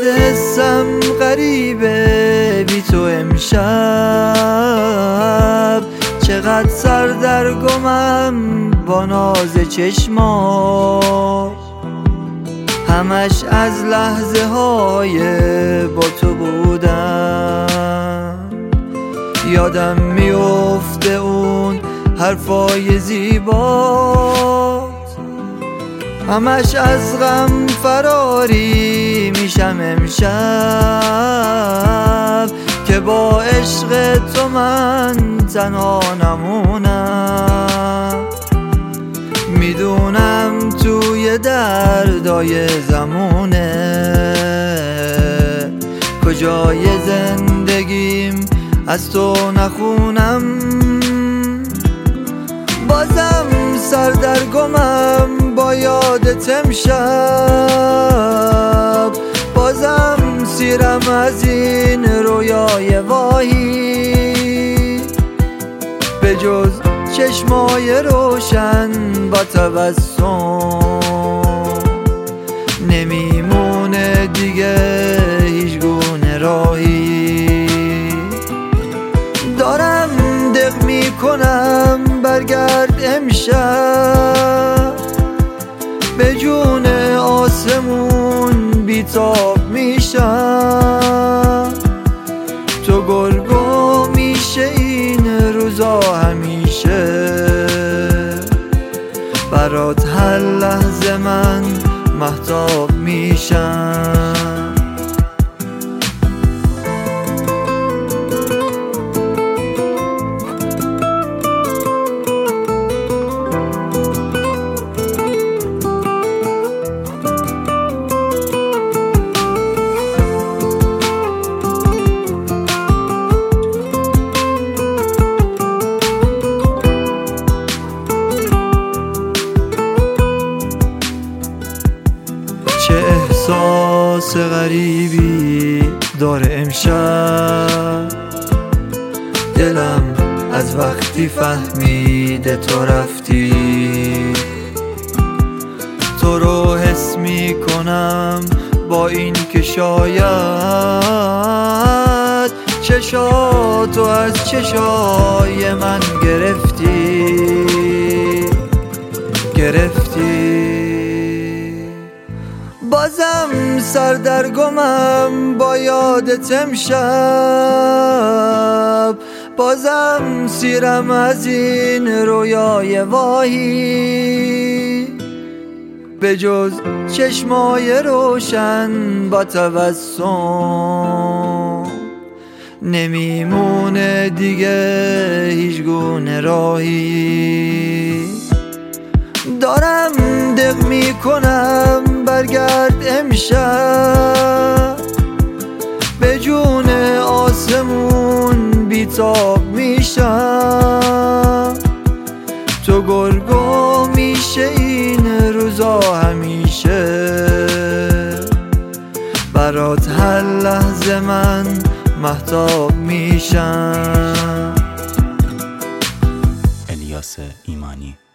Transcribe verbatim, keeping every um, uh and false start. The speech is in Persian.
حسم غریبه بی تو امشب، چقدر سردرگمم با ناز چشمات، همش از لحظه های با تو بودم. یادم میفته اون حرفای زیبات، همش از غم فراری میشم امشب، که با عشق تو من تنها نمونم. میدونم توی دردای زمونه کجای زندگیم از تو نخونم. بازم سردرگمم با یادت امشب، بازم سیرم از این رویای واهی، به جز چشمای روشن با تبسم نمیمونه دیگه هیچ گونه راهی. دارم دق میکنم برگرد امشب، به جون آسمون بیتاب میشم. تو گرگو میشه این روزا همیشه، برات هر لحظه من مهتاب میشم. چه احساس غریبی داره امشب، دلم از وقتی فهمیده تو رفتی. تو رو حس میکنم با این که شاید چشاتو از چشای من گرفتی گرفتی. بازم سردرگمم با یادت امشب، بازم سیرم از این رویای واهی، به جز چشمای روشن با تبسم نمیمونه دیگه هیچ گونه راهی. دارم دق میکنم برگرد امشب، به جون آسمون بیتاب میشم. تو گرگو میشه این روزا همیشه، برات هر لحظه من مهتاب میشم. الیاس ایمانی.